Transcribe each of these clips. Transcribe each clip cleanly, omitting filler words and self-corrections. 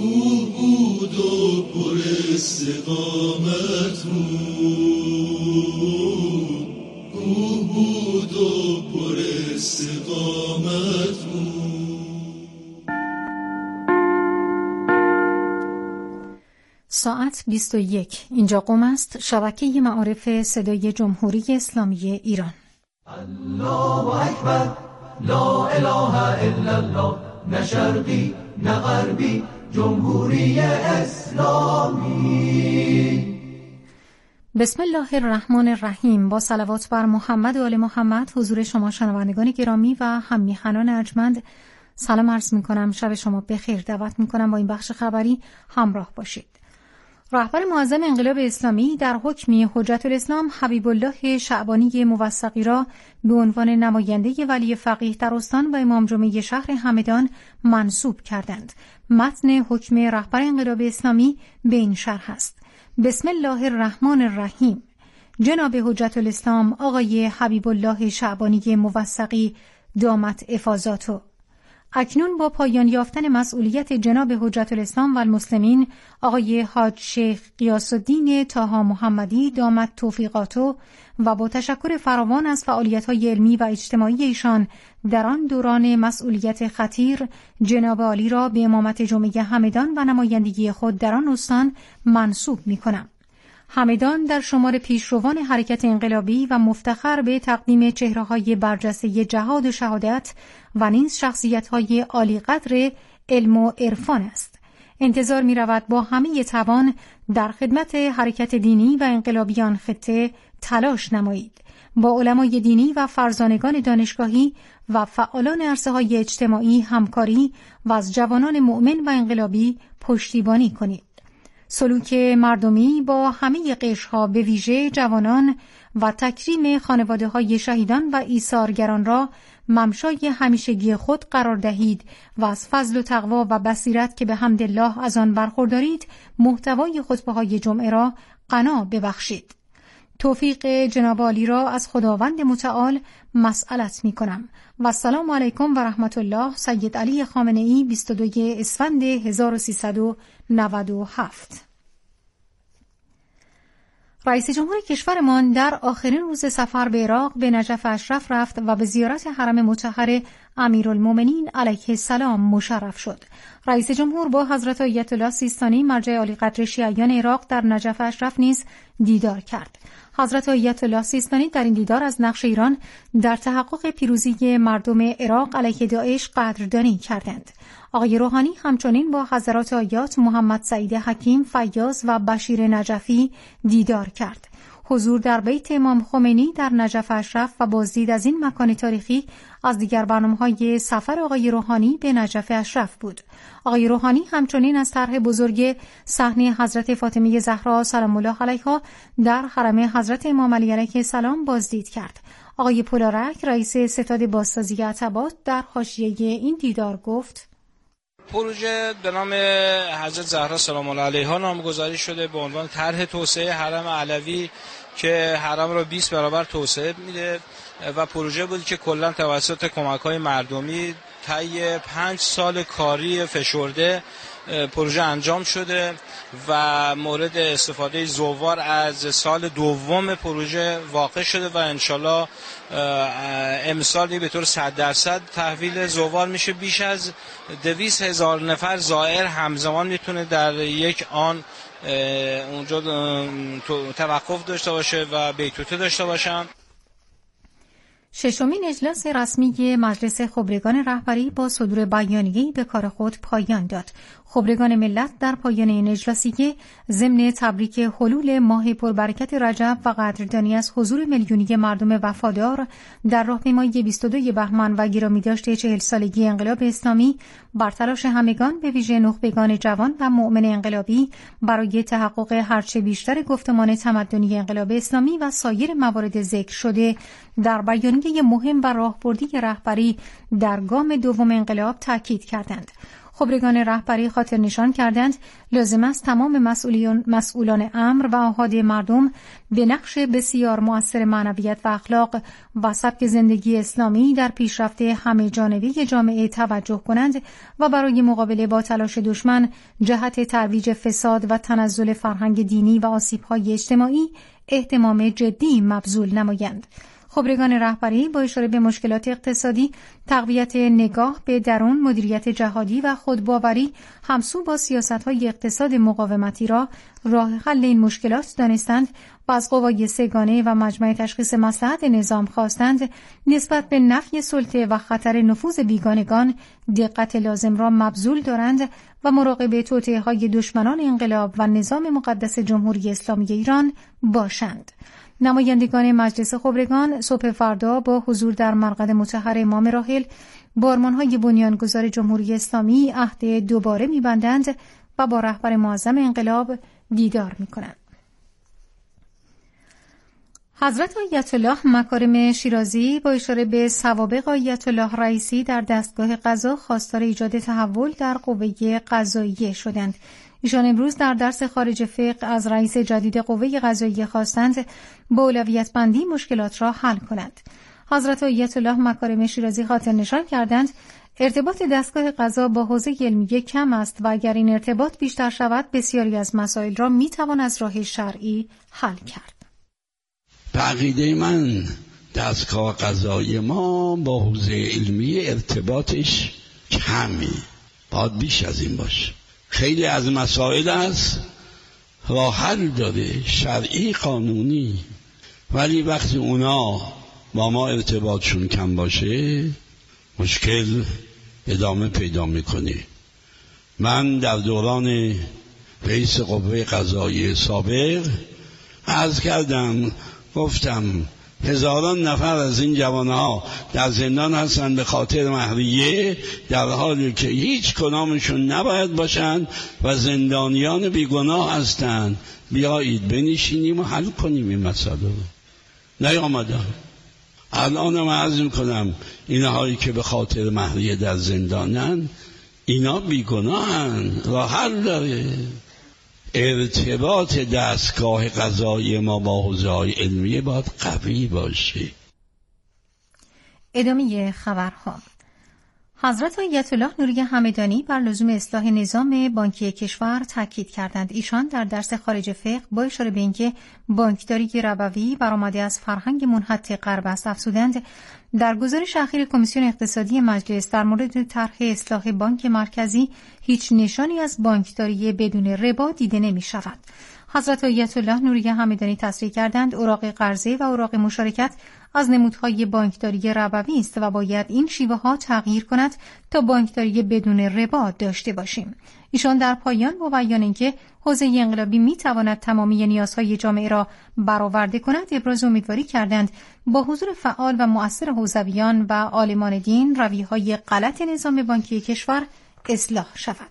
کوه بود و پر استقامت بود، کوه بود و پر استقامت بود. ساعت 21. اینجا قم است، شبکه معارف صدای جمهوری اسلامی ایران. الله اکبر، لا اله الا الله، نه شرقی نه غربی، جمهوری اسلامی. بسم الله الرحمن الرحیم. با صلوات بر محمد و آل محمد حضور شما شنوندگان گرامی و هم میهنان ارجمند سلام عرض میکنم. شب شما بخیر. دعوت میکنم با این بخش خبری همراه باشید. رهبر معظم انقلاب اسلامی در حکم حجت الاسلام حبیب الله شعبانی موثقی را به عنوان نماینده ولی فقیه در استان و امام جمعه شهر همدان منصوب کردند. متن حکم رهبر انقلاب اسلامی به این شرح است: بسم الله الرحمن الرحیم. جناب حجت الاسلام آقای حبیب الله شعبانی موثقی دامت افاضاته، اکنون با پایان یافتن مسئولیت جناب حجت الاسلام و المسلمین آقای حاج شیخ غیاث الدین طه محمدی دامت توفیقاته و با تشکر فراوان از فعالیت‌های علمی و اجتماعی ایشان در آن دوران مسئولیت خطیر، جناب عالی را به امامت جمعه همدان و نمایندگی خود در آن استان منصوب می‌کنم. همدان در شمار پیشروان حرکت انقلابی و مفتخر به تقدیم چهره‌های برجسته جهاد و شهادت و نیز شخصیت‌های عالی قدر علم و عرفان است. انتظار می‌رود با همه توان در خدمت حرکت دینی و انقلابی آن خطه تلاش نمایید. با علمای دینی و فرزانگان دانشگاهی و فعالان عرصه‌های اجتماعی همکاری و از جوانان مؤمن و انقلابی پشتیبانی کنید. سلوک مردمی با همه قشرها به ویژه جوانان و تکریم خانواده‌های شهیدان و ایثارگران را ممشای همیشگی خود قرار دهید و از فضل و تقوا و بصیرت که به حمدالله از آن برخوردارید محتوای خطبه‌های جمعه را غنا ببخشید. توفیق جناب عالی را از خداوند متعال مسئلت می کنم. و السلام علیکم و رحمت الله. سید علی خامنه‌ای 22 اسفند 1397. رئیس جمهور کشورمان در آخرین روز سفر به عراق به نجف اشرف رفت و به زیارت حرم مطهر امیرالمومنین علیه السلام مشرف شد. رئیس جمهور با حضرت آیت الله سیستانی مرجع عالی قدر شیعیان عراق در نجف اشرف نیز دیدار کرد. حضرت آیت الله سیستانی در این دیدار از نقش ایران در تحقق پیروزی مردم عراق علیه داعش قدردانی کردند. آقای روحانی همچنین با حضرات آیات محمد سعید حکیم فیاض و بشیر نجفی دیدار کرد. حضور در بیت امام خمینی در نجف اشرف و بازدید از این مکان تاریخی از دیگر برنامه‌های سفر آقای روحانی به نجف اشرف بود. آقای روحانی همچنین از طرح بزرگ صحنه حضرت فاطمه زهرا سلام الله علیها در حرم حضرت امام علی علیه السلام بازدید کرد. آقای پولارک رئیس ستاد بازسازی عتبات در حاشیه این دیدار گفت: پروژه به نام حضرت زهرا سلام الله علیها نامگذاری شده به عنوان طرح توسعه حرم علوی که حرم را 20 برابر توسعه میده و پروژه بود که کلا توسط کمک‌های مردمی طی 5 سال کاری فشرده پروژه انجام شده و مورد استفاده زوار از سال دوم پروژه واقع شده و انشالله امسال به طور 100% تحویل زوار میشه. بیش از 200,000 نفر زائر همزمان میتونه در یک آن اونجا توقف داشته باشه و بیتوته داشته باشن. ششمین اجلاس رسمی مجلس خبرگان رهبری با صدور بیانیه‌ای به کار خود پایان داد. خبرگان ملت در پایان این اجلاسی ضمن تبریک حلول ماه پربرکت رجب و قدردانی از حضور میلیونی مردم وفادار در راهپیمایی 22 بهمن و گرامی داشته 40 سالگی انقلاب اسلامی بر تلاش همگان به ویژه نخبگان جوان و مؤمن انقلابی برای تحقق هرچه بیشتر گفتمان تمدنی انقلاب اسلامی و سایر موارد ذکر شده در بیانیه مهم و راهبردی رهبری در گام دوم انقلاب تاکید کردند. خبرگان رهبری خاطر نشان کردند لازم است تمام مسئولان امر و احادی مردم به نقش بسیار مؤثر معنویت و اخلاق و سبک زندگی اسلامی در پیشرفت همه جانبه جامعه توجه کنند و برای مقابله با تلاش دشمن جهت ترویج فساد و تنزل فرهنگ دینی و آسیب‌های اجتماعی اهتمام جدی مبذول نمایند. خبرگان رهبری با اشاره به مشکلات اقتصادی، تقویت نگاه به درون، مدیریت جهادی و خودباوری همسو با سیاست‌های اقتصاد مقاومتی را راه حل این مشکلات دانستند و از قوای سه‌گانه و مجمع تشخیص مصلحت نظام خواستند نسبت به نفی سلطه و خطر نفوذ بیگانگان دقت لازم را مبذول دارند و مراقب توطئه‌های دشمنان انقلاب و نظام مقدس جمهوری اسلامی ایران باشند. نمایندگان مجلس خبرگان صبح فردا با حضور در مرقد مطهر امام راحل با آرمان‌های بنیانگذار جمهوری اسلامی عهد دوباره می‌بندند و با رهبر معظم انقلاب دیدار می‌کنند. حضرت آیت الله مکارم شیرازی با اشاره به سوابق آیت الله رئیسی در دستگاه قضا خواستار ایجاد تحول در قوه قضاییه شدند. ایشان امروز در درس خارج فقه از رئیس جدید قوه قضاییه خواستند با اولویت بندی مشکلات را حل کند. حضرت آیت الله مکارم شیرازی خاطر نشان کردند ارتباط دستگاه قضا با حوزه علمیه کم است و اگر این ارتباط بیشتر شود بسیاری از مسائل را میتوان از راه شرعی حل کرد. به عقیده من دستگاه قضایی ما با حوزه علمیه ارتباطش کمی، باید بیش از این باشه. خیلی از مسائل است راه حل داره، شرعی قانونی، ولی وقتی اونا با ما ارتباطشون کم باشه مشکل ادامه پیدا میکنه. من در دوران رئیس قوه قضاییه سابق عرض کردم، گفتم هزاران نفر از این جوانها در زندان هستند به خاطر مهریه، در حالی که هیچ کدامشون نباید باشند و زندانیان بیگناه هستند. بیایید بنشینیم و حل کنیم این مسئله رو. نیامدن. الان من عرض میکنم اینهایی که به خاطر مهریه در زندانن اینا بیگناهن، راه حل داره. ارتباط دستگاه قضایی ما با حوزه‌های علمیه باید قوی باشه. ادامه خبرها. حضرت آیت الله نوری همدانی بر لزوم اصلاح نظام بانکی کشور تاکید کردند. ایشان در درس خارج فقه با اشاره به اینکه بانکداری ربوی برآمده از فرهنگ منحط غرب است افزودند در گزارش اخیر کمیسیون اقتصادی مجلس در مورد طرح اصلاح بانک مرکزی هیچ نشانی از بانکداری بدون ربا دیده نمی شود. حضرت آیت الله نوری همدانی تصریح کردند اوراق قرضه و اوراق مشارکت از نمودهای بانکداری ربوی است و باید این شیوه ها تغییر کند تا بانکداری بدون ربا داشته باشیم. ایشان در پایان با بیان اینکه حوزه انقلابی می تواند تمامی نیازهای جامعه را برآورده کند ابراز امیدواری کردند با حضور فعال و مؤثر حوزویان و عالمان دین رویه‌های غلط نظام بانکی کشور اصلاح شود.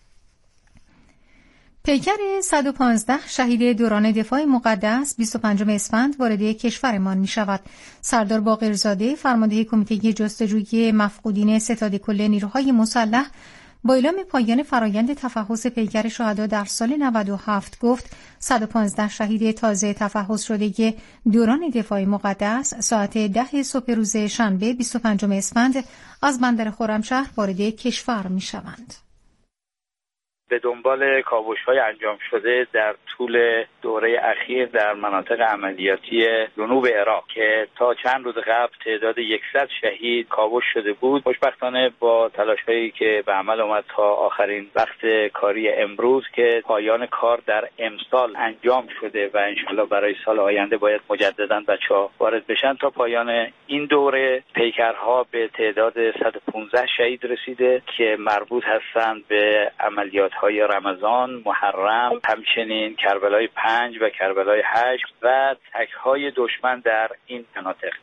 پیکر 115 شهید دوران دفاع مقدس 25 اسفند وارد کشورمان می شود. سردار باقرزاده فرمانده کمیته جستجوی مفقودین ستاد کل نیروهای مسلح با اعلام پایان فرایند تفحص پیکر شهدا در سال 97 گفت 115 شهید تازه تفحص شده دوران دفاع مقدس ساعت 10 صبح روز شنبه 25 اسفند از بندر خرمشهر وارد کشور می شوند. به دنبال کاوش‌های انجام شده در طول دوره اخیر در مناطق عملیاتی جنوب عراق که تا چند روز قبل تعداد 100 شهید کاوش شده بود، خوشبختانه با تلاش‌هایی که به عمل آمد تا آخرین وقت کاری امروز که پایان کار در امسال انجام شده و انشالله برای سال آینده باید مجدداً بچه‌ها وارد بشن، تا پایان این دوره پیکرها به تعداد 115 شهید رسیده که مربوط هستند به عملیات های رمضان، محرم، همچنین کربلای 5 و کربلای 8 و تک‌های دشمن در این مناطق.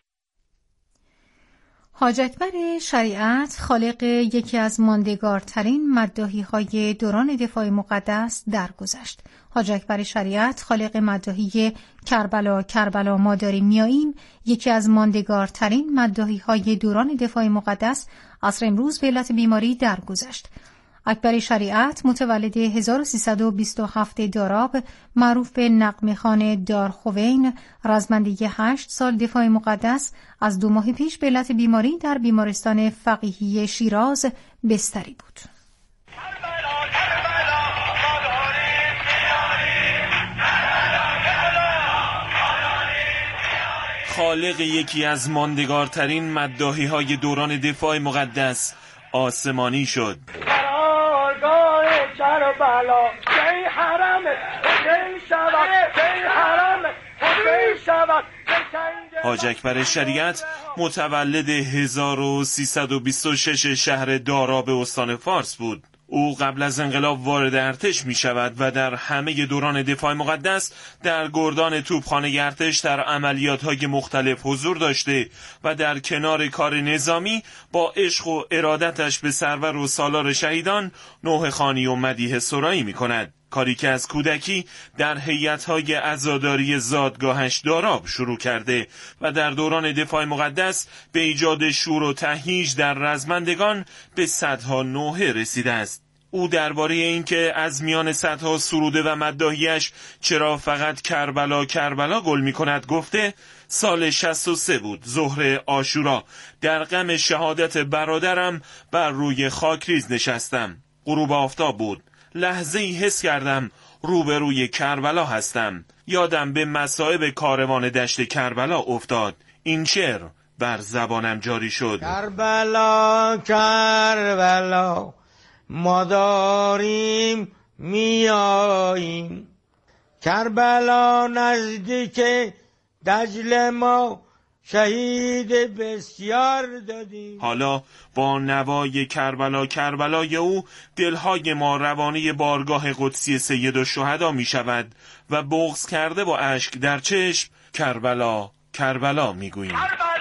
حاج اکبر شریعت خالق یکی از ماندگارترین مداحی‌های دوران دفاع مقدس درگذشت. حاج اکبر شریعت خالق مداحی کربلا ما داریم میاییم یکی از ماندگارترین مداحی‌های دوران دفاع مقدس عصر امروز به علت بیماری درگذشت. اکبر شریعت متولد 1327 داراب، معروف به نغمه‌خوان دارخوین، رزمنده 8 سال دفاع مقدس، از 2 ماه پیش به علت بیماری در بیمارستان فقیهی شیراز بستری بود. خالق یکی از ماندگارترین مداحی‌های دوران دفاع مقدس آسمانی شد. قرارگاه کربلا کی حرم حسین شود، کی حرم حسین شود. حاج اکبر شریعت متولد 1326 شهر داراب استان فارس بود. او قبل از انقلاب وارد ارتش می شود و در همه دوران دفاع مقدس در گردان توپخانه ارتش در عملیات‌های مختلف حضور داشته و در کنار کار نظامی با عشق و ارادتش به سرور و سالار شهیدان نوحه خوانی و مدیح سرایی می کند. کاری که از کودکی در هیئت‌های عزاداری زادگاهش داراب شروع کرده و در دوران دفاع مقدس به ایجاد شور و تهییج در رزمندگان به صدها نوحه رسیده است. او درباره اینکه از میان صدها سروده و مداحیش چرا فقط کربلا کربلا گل می‌کند گفته: سال 63 بود، ظهر عاشورا، در غم شهادت برادرم بر روی خاکریز نشستم. غروب آفتاب بود. لحظه‌ای حس کردم روبروی کربلا هستم. یادم به مصائب کاروان دشت کربلا افتاد. این شعر بر زبانم جاری شد. کربلا کربلا ما داریم میاییم، کربلا نزدیک دجله ما شهید بسیار دادیم. حالا با نوای کربلا کربلای او دلهای ما روانه بارگاه قدسی سیدالشهدا می شود و بغض کرده با اشک در چشم کربلا کربلا می گوییم.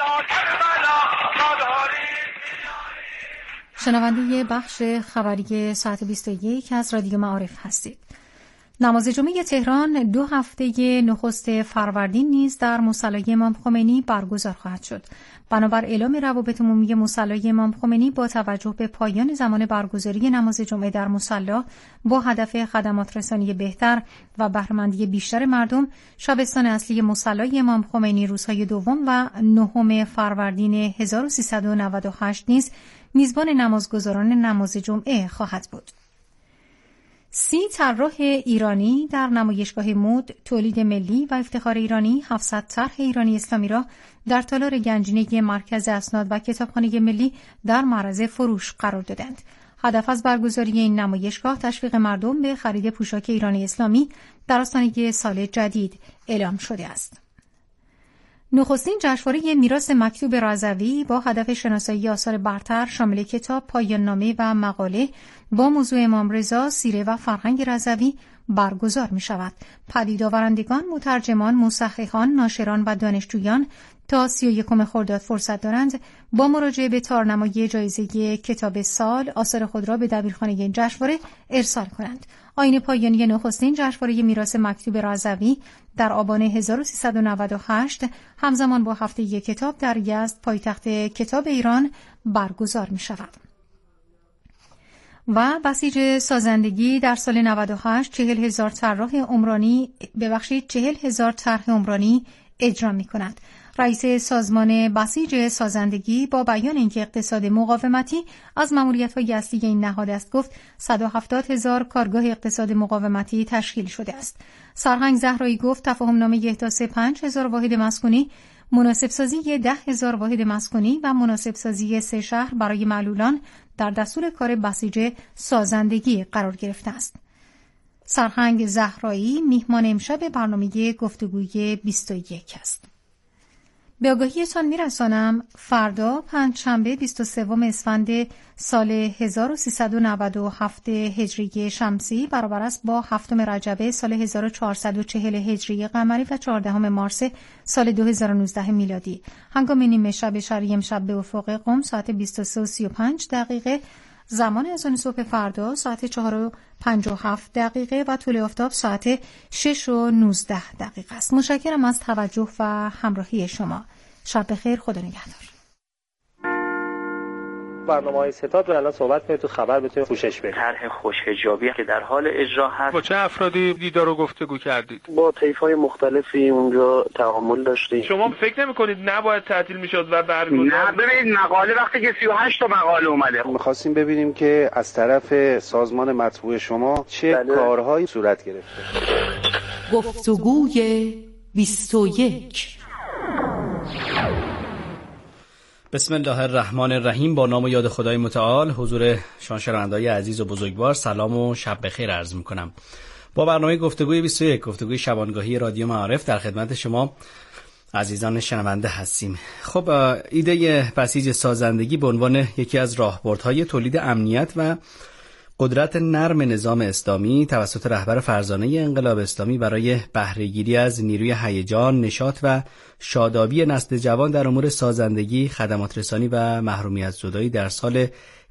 شنونده بخش خبری ساعت 21 از رادیو معارف هستید. نماز جمعه تهران 2 هفته نخست فروردین نیز در مصلی امام خمینی برگزار خواهد شد. بنابر اعلام روابط عمومی مصلی امام خمینی با توجه به پایان زمان برگزاری نماز جمعه در مصلی با هدف خدمات رسانی بهتر و بهره‌مندی بیشتر مردم، شبستان اصلی مصلی امام خمینی روزهای 2 و 9 فروردین 1398 نیز میزبان نمازگزاران نماز جمعه خواهد بود. 30 طراح ایرانی در نمایشگاه مد تولید ملی و افتخار ایرانی 700 طرح ایرانی اسلامی را در تالار گنجینه مرکز اسناد و کتابخانه ملی در معرض فروش قرار دادند. هدف از برگزاری این نمایشگاه تشویق مردم به خرید پوشاک ایرانی اسلامی در آستانه سال جدید اعلام شده است. نخستین جشنواره میراث مکتوب رضوی با هدف شناسایی آثار برتر شامل کتاب، پایان نامه و مقاله با موضوع امام رضا، سیره و فرهنگ رضوی برگزار می شود. پدید آورندگان، مترجمان، مصححان، ناشران و دانشجویان تا 31 خرداد فرصت دارند با مراجعه به تارنمای جایزه کتاب سال آثار خود را به دبیرخانه جشنواره ارسال کنند. آیین پایانی نخستین جشنواره میراث مکتوب رضوی در آبان 1398 همزمان با هفته کتاب در یزد پایتخت کتاب ایران برگزار می شود. و بسیج سازندگی در سال 98 40,000 طرح عمرانی اجرا می کند. رئیس سازمان بسیج سازندگی با بیان اینکه اقتصاد مقاومتی از ماموریت‌های اصلی این نهاد است گفت 170,000 کارگاه اقتصاد مقاومتی تشکیل شده است. سرهنگ زهرایی گفت تفاهم‌نامه احداث 5,000 واحد مسکونی، مناسب‌سازی 10,000 واحد مسکونی و مناسب‌سازی 3 شهر برای معلولان در دستور کار بسیج سازندگی قرار گرفته است. سرهنگ زهرایی میهمان امشب برنامه گفتگوی 21 است. به آگاهیتان میرسانم فردا پنجشنبه 23 اسفند سال 1397 هجری شمسی برابر است با 7 رجب سال 1440 هجری قمری و 14 مارس سال 2019 میلادی. هنگام نیمه شب شرعی امشب به افق قم ساعت 23:35 زمان اذان صبح فردا ساعت 4:57 و طلوع آفتاب ساعت 6:19 است. متشکرم از توجه و همراهی شما. شب بخیر، خدا نگهدار. برنامه‌های ستاد رو الان صحبت کنید تو خبر بتونید پوشش بدید. طرح خوش‌حجابی که در حال اجرا هست. با چه افرادی دیدار و گفتگو کردید؟ با طیف‌های مختلفی اونجا تعامل داشتیم. شما فکر نمی‌کنید نباید تعطیل می‌شد و برگزار؟ نه ببینید مقاله وقتی که 38 تا مقاله اومده. می‌خواستیم ببینیم که از طرف سازمان مطبوع شما چه کارهایی صورت گرفته. گفتگوی 21. بسم الله الرحمن الرحیم. با نام و یاد خدای متعال. حضور شنوندگان عزیز و بزرگوار سلام و شب بخیر عرض می‌کنم. با برنامه گفتگوی 21، گفتگوی شبانگاهی رادیو معارف در خدمت شما عزیزان شنونده هستیم. خب ایده بسیج سازندگی به عنوان یکی از راهبردهای تولید امنیت و قدرت نرم نظام اسلامی توسط رهبر فرزانه انقلاب اسلامی برای بهره‌گیری از نیروی هیجان، نشاط و شادابی نسل جوان در امور سازندگی، خدمات رسانی و محرومیت زدایی در سال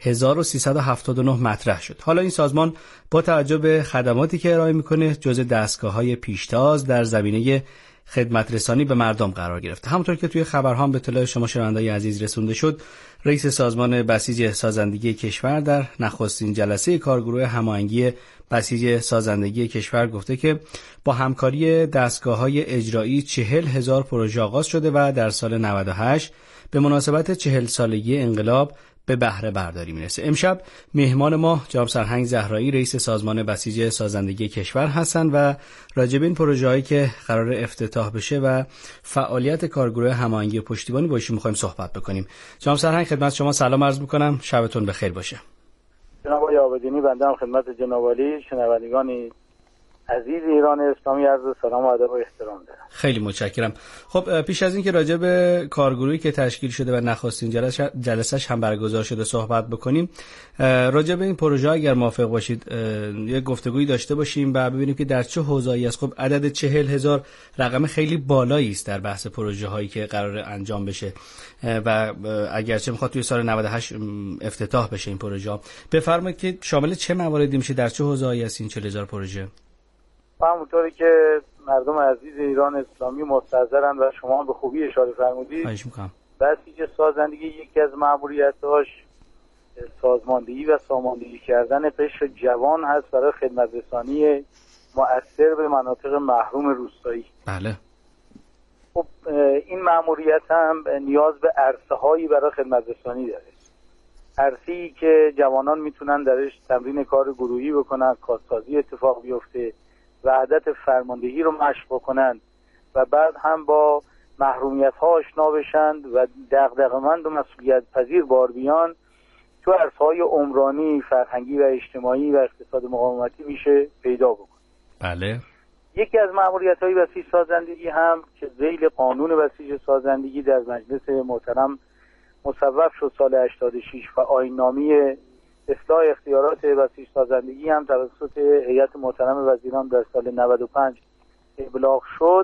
1379 مطرح شد. حالا این سازمان با توجه به خدماتی که ارائه میکنه جزو دستگاه‌های پیشتاز در زمینه خدمت رسانی به مردم قرار گرفته. همونطور که توی خبرها به اطلاع شما شنوندگان عزیز رسونده شد، رئیس سازمان بسیج سازندگی کشور در نخستین جلسه کارگروه هماهنگی بسیج سازندگی کشور گفته که با همکاری دستگاه‌های اجرایی 40,000 پروژه آغاز شده و در سال 98 به مناسبت 40 سالگی انقلاب به بهره برداری میرسه. امشب مهمان ما جناب سرهنگ زهرایی رئیس سازمان بسیج سازندگی کشور هستند و راجع به این پروژه‌ای که قرار افتتاح بشه و فعالیت کارگروه هماهنگی پشتیبانی با ایشون می‌خوایم صحبت بکنیم. جناب سرهنگ خدمت شما سلام عرض می‌کنم. شبتون بخیر باشه. جناب آقای عابدینی، بنده هم خدمت جناب عالی شنوندگان عزیز ایران اسلامی عرض سلام و ادب و احترام دارم. خیلی متشکرم. خب پیش از این که راجع به کارگروهی که تشکیل شده و نخستین جلسه‌اش هم برگزار شده صحبت بکنیم، راجع به این پروژه اگر موافق باشید یک گفتگویی داشته باشیم و ببینیم که در چه حوزه‌ای است. خب عدد 40,000 رقم خیلی بالایی است در بحث پروژه‌هایی که قرار انجام بشه و اگرچه میخواد توی سال 98 افتتاح بشه این پروژه. بفرمایید که شامل چه مواردی میشه، در چه حوزه‌ای است این 40,000 پروژه؟ همونطوری که مردم عزیز ایران اسلامی مستحضرن و شما به خوبی اشاره فرمودید، بسیج سازندگی یکی از مأموریت‌هاش سازماندهی و ساماندهی کردن قشر جوان هست برای خدمت رسانی مؤثر به مناطق محروم روستایی. بله. خب این مأموریت هم نیاز به عرصه‌هایی برای خدمت رسانی داره. عرصه‌ای که جوانان میتونن درش تمرین کار گروهی بکنن، کارسازی اتفاق بیفته، وحدت فرماندهی رو مشق بکنن و بعد هم با محرومیت ها آشنا بشن و دغدغه‌مند و مسئولیت پذیر بار بیان تو عرصه‌های عمرانی، فرهنگی و اجتماعی و اقتصاد مقاومتی میشه پیدا بکن. بله. یکی از مأموریت‌های بسیج سازندگی هم که ذیل قانون بسیج سازندگی در مجلس محترم مصوب شد سال 86 و آیین‌نامه اصلاح اختیارات بسیج سازندگی هم توسط هیئت محترم وزیران در سال 95 ابلاغ شد،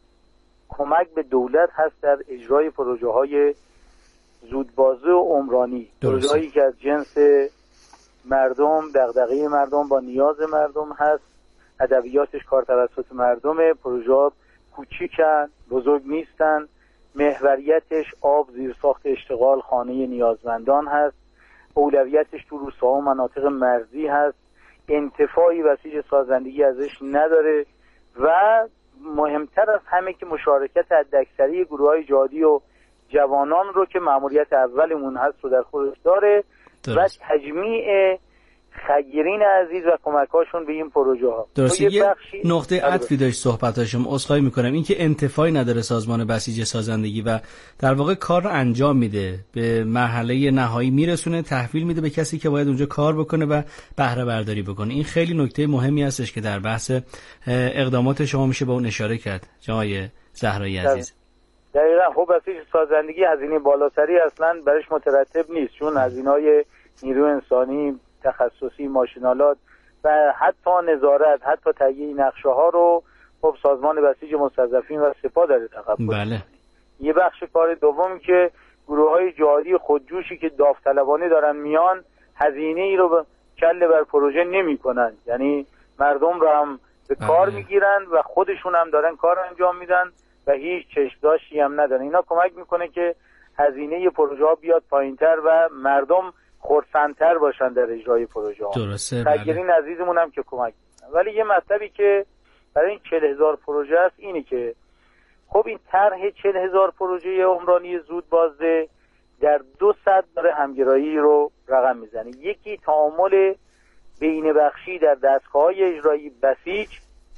کمک به دولت هست در اجرای پروژه‌های زودبازه و عمرانی، پروژه‌هایی که از جنس مردم، دغدغه مردم با نیاز مردم هست، ادبیاتش کار توسط مردمه، پروژه کوچیکن، بزرگ نیستن، محوریتش آب، زیرساخت اشتغال، خانه نیازمندان هست، اولویتش تو روستاها و مناطق مرزی هست، انتفاعی بسیج سازندگی ازش نداره و مهمتر از همه که مشارکت حداکثری گروه‌های جهادی و جوانان رو که مأموریت اولمون هست رو در خودش داره و تجمیع خیرین عزیز و کمکاشون به این پروژه ها. درسته. یه نقطه عطفی داشت صحبتاشم، عذرخواهی میکنم، این که انتفاعی نداره سازمان بسیج سازندگی و در واقع کار رو انجام میده، به مرحله نهایی میرسونه، تحویل میده به کسی که باید اونجا کار بکنه و بهره برداری بکنه. این خیلی نکته مهمی هستش که در بحث اقدامات شما میشه به اون اشاره کرد جناب زهرایی عزیز. دقیقاً. خب بسیج سازندگی هزینه بالاتری اصلا برش مترتب نیست، چون هزینه‌های نیرو انسانی، تخصصی، ماشینالات و حتی نظارت، حتی تهیه نقشه ها رو خب سازمان بسیج مستضعفین و سپاه داره تقبل. بله. یه بخش کار دوم که گروه‌های جهادی خودجوشی که داوطلبانه دارن میان هزینه ای رو کله بر پروژه نمی‌کنن، یعنی مردم رو هم به کار میگیرن و خودشون هم دارن کار انجام میدن و هیچ چشم‌داشتی هم ندارن. اینا کمک میکنه که هزینه پروژه ها بیاد پایینتر و مردم خرسندتر باشن در اجرای پروژه ها. درسته. خیرین عزیزمون هم که کمک میکنن. ولی یه مطلبی که برای این 40,000 پروژه است اینه که خب این طرح 40,000 پروژه عمرانی زود بازده در 2 سطح داره همگرایی رو رقم میزنه. یکی تعامل بین بخشی در دستگاه‌های اجرایی بسیج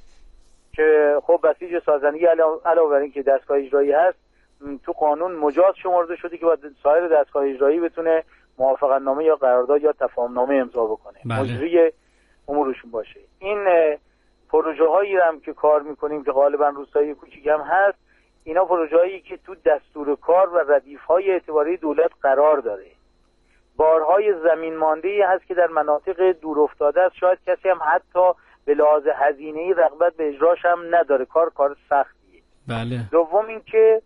که خب بسیج سازندگی علاوه بر این که دستگاه اجرایی هست تو قانون مجاز شمرده شده که باید سایر دستگاه اجرایی بتونه موافقتنامه یا قرارداد یا تفاهمنامه امضا بکنه، مجری امورشون باشه. این پروژه هایی هم که کار میکنیم که غالبا روستایی کوچیک هم هست، اینا پروژه هایی که تو دستور کار و ردیف های اعتباری دولت قرار داره. بارهای زمین مانده هست که در مناطق دور افتاده است، شاید کسی هم حتی به لحاظ هزینه‌ای رغبت به اجراش هم نداره، کار سختیه. بله. دوم اینکه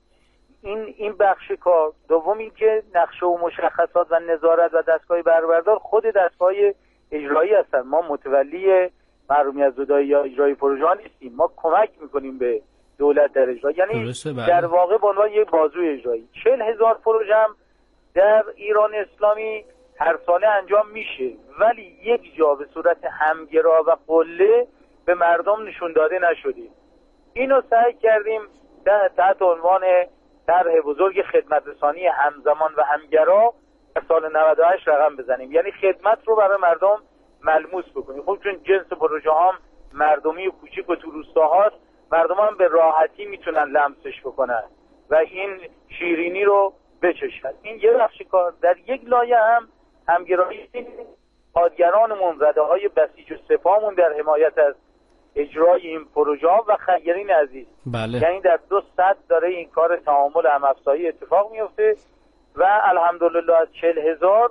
این بخش کار، دوم اینکه نقشه و مشخصات و نظارت و دستگاه بروبردار خود دستگاه اجرایی هستن. ما متولی محرومیت زدایی یا اجرای پروژه ها نیستیم، ما کمک میکنیم به دولت در اجرا، یعنی در واقع به عنوان یک بازوی اجرایی. 40,000 پروژه هم در ایران اسلامی هر ساله انجام میشه، ولی یک جا به صورت همگرا و قله به مردم نشون داده نشدیم. اینو سعی کردیم تحت عنوان طرح بزرگ خدمت رسانی همزمان و همگرا در سال 98 رقم بزنیم، یعنی خدمت رو برای مردم ملموس بکنیم. خب چون جنس پروژه هم مردمی و کوچیک و تو روستاهاست، مردم هم به راحتی میتونن لمسش بکنن و این شیرینی رو بچشن. این یه بخش کار. در یک لایه هم همگرایی کارگرانمون، رده بسیج و سپاهمون در حمایت از اجرای این پروژه ها و خیرین عزیز. بله. یعنی در 2 سطح داره این کار تعامل هم‌افزایی اتفاق میفته و الحمدلله از 40,000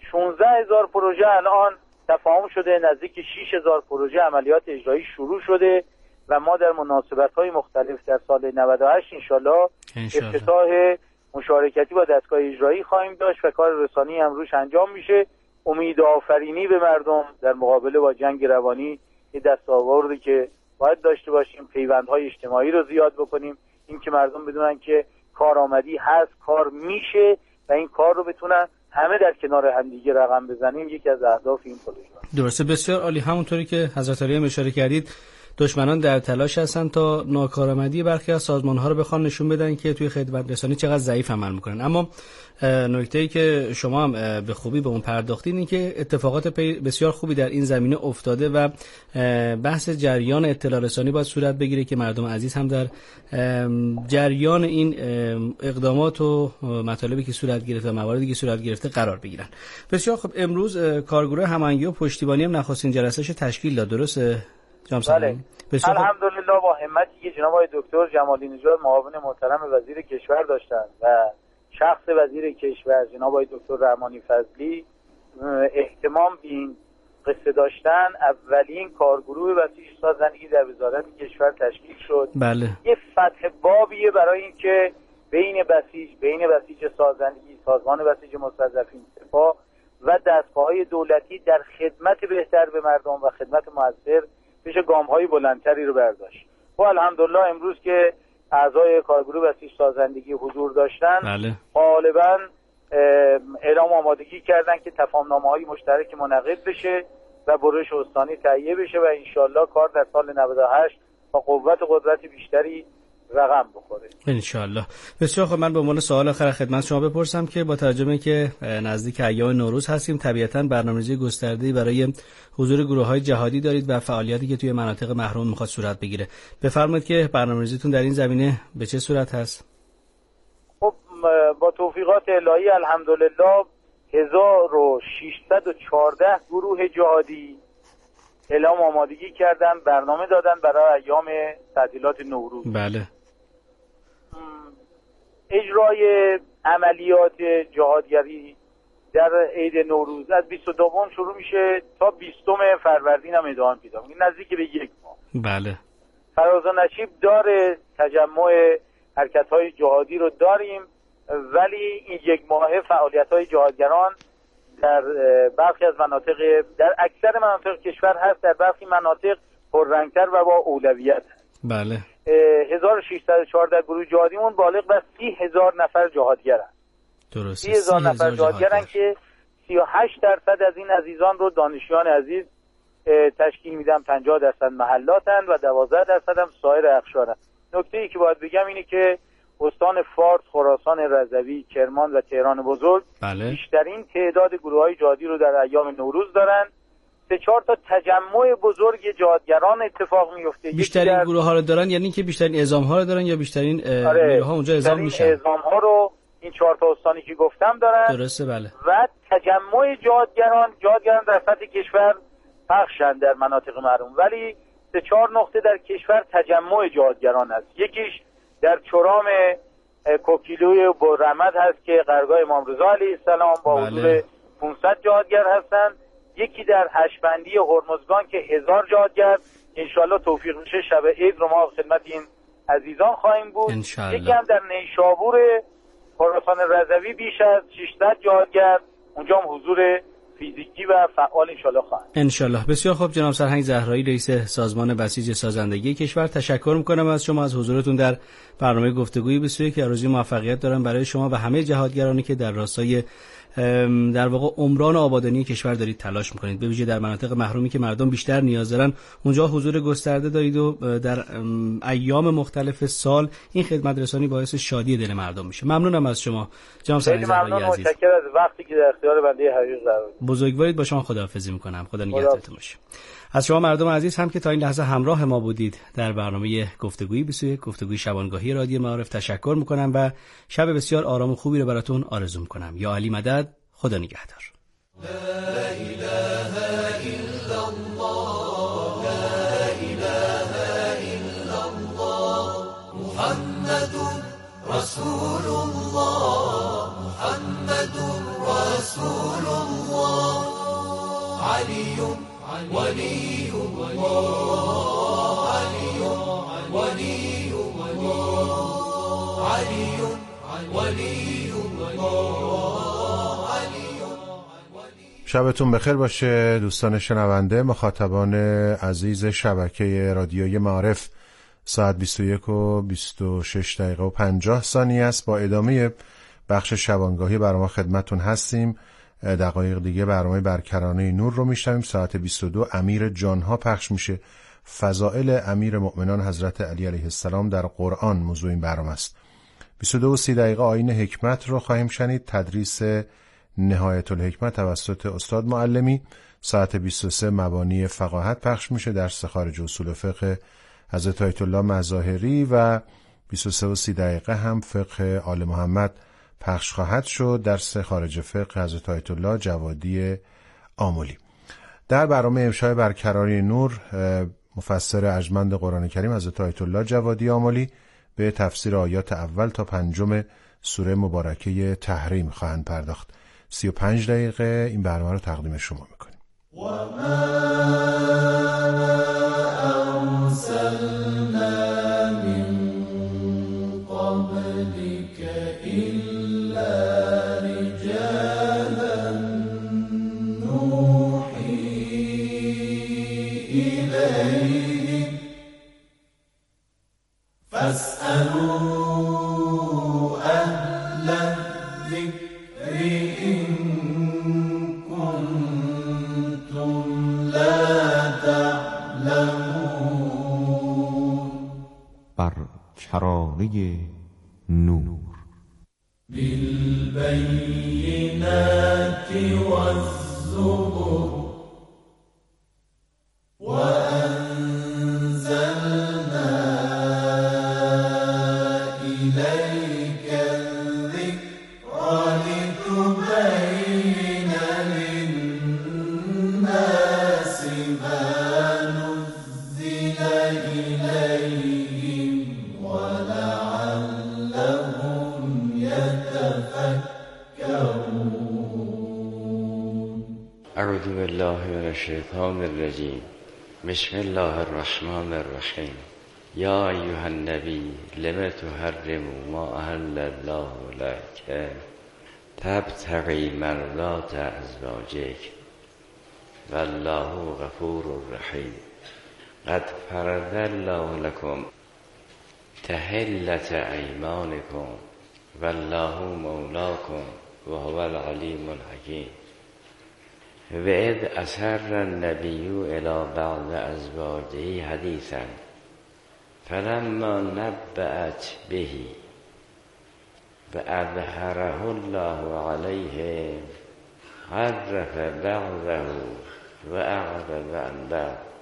16,000 پروژه الان تفاهم شده، نزدیک 6,000 پروژه عملیات اجرایی شروع شده و ما در مناسبت‌های مختلف در سال 98 انشالله افتتاح مشارکتی با دستگاه اجرایی خواهیم داشت و کار رسانی هم روش انجام میشه. امید آفرینی به مردم در مقابله با جنگ روانی یه دستاوردی که باید داشته باشیم. پیوندهای اجتماعی رو زیاد بکنیم، این که مردم بدونن که کارآمدی هست، کار میشه و این کار رو بتونن همه در کنار همدیگه رقم بزنیم، یکی از اهداف این پروژه. درسته، بسیار عالی. همونطوری که حضرت علی اشاره کردید، دشمنان در تلاش هستن تا ناکارآمدی برخی از سازمان‌ها رو بخوان نشون بدن که توی خدمت رسانی چقدر ضعیف عمل میکنن. اما نکته‌ای که شما هم به خوبی به اون پرداختین این که اتفاقات بسیار خوبی در این زمینه افتاده و بحث جریان اطلاع رسانی باید صورت بگیره که مردم عزیز هم در جریان این اقدامات و مطالبی که صورت گرفته و مواردی که صورت گرفته قرار بگیرن. بسیار خوب. امروز کارگروه هماهنگی و پشتیبانی هم نخستین جلسه‌اش تشکیل داد، درسته؟ بله. الحمدلله با همتی که جناب آقای دکتر جمالی نژاد معاون محترم وزیر کشور داشتن و شخص وزیر کشور جناب آقای دکتر رحمانی فضلی اهتمام به این قصه داشتن، اولین کارگروه بسیج سازندگی در وزارت کشور تشکیل شد. بله. یه فتح بابیه برای اینکه بین بسیج سازندگی، سازمان بسیج مستضعفین، سپاه و دستگاه‌های دولتی در خدمت بهتر به مردم و خدمت موثر بشه گام‌های بلندتری رو برداشت. و الحمدلله امروز که اعضای کارگروه بسیج سازندگی حضور داشتن، بله. غالباً اعلام آمادگی کردن که تفاهم‌نامه‌های مشترک منعقد بشه و برش استانی تهیه بشه و انشالله کار در سال 98 با قوت و قدرت بیشتری رقم بخوره انشالله. بسیار خب، من به عنوان سوال آخر خدمت شما بپرسم که با توجه که نزدیک ایام نوروز هستیم، طبیعتاً برنامه‌ریزی گسترده‌ای برای حضور گروه‌های جهادی دارید و فعالیتی که توی مناطق محروم می‌خواد صورت بگیره. بفرمایید که برنامه‌ریزیتون در این زمینه به چه صورت هست؟ خب با توفیقات الهی الحمدلله 1614 گروه جهادی اعلام آمادگی کردن، برنامه دادن برای ایام تعطیلات نوروز. بله. اجرای عملیات جهادگری در عید نوروز از 22 شروع میشه تا 20 فروردین هم ادامه پیدا میکنه، نزدیک به 1 ماه. بله. فراز و نشیب داره، تجمع حرکت‌های جهادی رو داریم، ولی این 1 ماه فعالیت‌های جهادگران در برخی از مناطق، در اکثر مناطق کشور هست، در برخی مناطق پررنگتر و با اولویت هست. بله. 1614 گروه جهادیمون بالغ بر 30,000 نفر جهادگر هست. درسته. 30,000 نفر جهادگرن که 38% از این عزیزان رو دانشیان عزیز تشکیل میدن، 50% محلاتن و 12% هم سایر اقشارن. نکته‌ای که باید بگم اینه که استان فارس، خراسان رضوی، کرمان و تهران بزرگ بیشترین تعداد گروه‌های جهادی رو در ایام نوروز دارن. 3-4 تا تجمع بزرگ جهادگران اتفاق میفته. بیشترین گروه‌ها رو دارن یعنی که بیشترین اعزام‌ها رو دارن یا بیشترین گروه‌ها اونجا اعزام میشن؟ اعزام‌ها رو این 4 تا استانی که گفتم دارن. درسته بله. و تجمع جهادگران در سطح کشور پخشن در مناطق محروم، ولی 3-4 نقطه در کشور تجمع جهادگران هست. یکیش در چرام کوکیلوی برمد هست که قرگاه امام رضا علیه السلام با حضور 500 جهادگر هستن. یکی در هشبندی هرمزگان که 1000 جهادگر، انشالله توفیق میشه شب عید رو ما خدمت این عزیزان خواهیم بود. یکی هم در نیشابور خراسان رضوی بیش از 600 جهادگر، اونجا هم حضور فیزیکی و فعال انشالله خواهند. انشالله. بسیار خوب جناب سرهنگ زهرایی، رئیس سازمان بسیج سازندگی کشور، تشکر میکنم از شما، از حضورتون در برنامه گفتگوی 21 که آرزوی موفقیت دارم برای شما و همه جهادگرانی که در راستای در واقع عمران و آبادانی کشور دارید تلاش میکنید، به ویژه در مناطق محرومی که مردم بیشتر نیاز دارن اونجا حضور گسترده دارید و در ایام مختلف سال این خدمت رسانی باعث شادی دل مردم میشه. ممنونم از شما جناب سرهنگ زهرایی عزیز. متشکرم از وقتی که در اختیار بنده حقیق قرار دادید. بزرگوارید. با شما خداحافظی میکنم. خدا نگهدارتون باشه. از شما مردم عزیز هم که تا این لحظه همراه ما بودید در برنامه گفتگوی 21 گفتگوی شبانگاهی رادیو معارف تشکر میکنم و شب بسیار آرام و خوبی رو براتون آرزو میکنم. یا علی مدد. خدا نگهدار. لا اله الا الله، لا اله الا الله، محمد رسول الله، محمد رسول الله، علی ولی الله، علی ولی الله، علی ولی الله. شبتون بخیر باشه دوستان شنونده، مخاطبان عزیز شبکه رادیوی معارف. ساعت 21 و 26 دقیقه و 50 ثانیه است. با ادامه بخش شبانگاهی برنامه خدمتون هستیم. دقایق دیگه برنامه برکرانه نور رو میشنویم. ساعت 22 امیر جانها پخش میشه. فضائل امیر مؤمنان حضرت علی علیه السلام در قرآن موضوع این برنامه است. 22 و 30 دقیقه آیین حکمت رو خواهیم شنید. تدریس نهایت الحکمت توسط استاد معلمی. ساعت 23 مبانی فقاهت پخش میشه. درس خارج اصول فقه حضرت آیت الله مظاهری و 23 و 30 دقیقه هم فقه آل محمد پخش خواهد شد. درس خارج فقه حضرت آیت الله جوادی آملی. در برنامه امشب برقراری نور مفسر ارجمند قرآن کریم حضرت آیت الله جوادی آملی به تفسیر آیات اول تا 5 سوره مبارکه تحریم خواهند پرداخت. 35 دقیقه این برنامه رو تقدیم شما میکنیم. و ما ارسلنا من قبلك الا رجالا نوحی الیهم فاسألوا اهل الذکر بر کرانه نور بالبینات والزبر وأنزلنا إليك الذكر لتبين للناس ما نزل إليهم ولعلهم يتفكرون. اعوذ بالله من الشیطان الرجیم. بسم الله الرحمن الرحیم. یا ایها النبی لم تحرم ما احل الله لك تبتغی مرضات ازواجک والله غفور رحیم. قد فرض الله لكم تحلة ایمانکم والله مولاكم وهو العليم الحكيم. وإذ أسر النبي إلى بعض أزواجه حديثا فلما نبأت به فأظهره الله عليه عرف بعضه وأعرض عن بعض